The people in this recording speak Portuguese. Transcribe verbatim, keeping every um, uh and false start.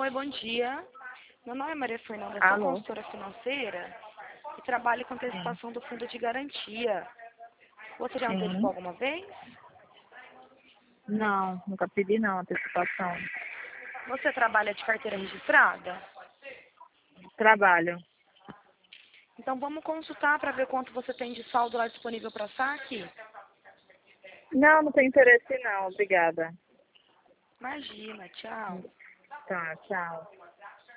Oi, bom dia. Meu nome é Maria Fernanda, sou Alô? consultora financeira e trabalho com Sim. antecipação do fundo de garantia. Você já antecipou Sim. alguma vez? Não, nunca pedi não, antecipação. Você trabalha de carteira registrada? Trabalho. Então vamos consultar para ver quanto você tem de saldo lá disponível para saque? Não, não tem interesse não, obrigada. Imagina, tchau. Tá, tchau.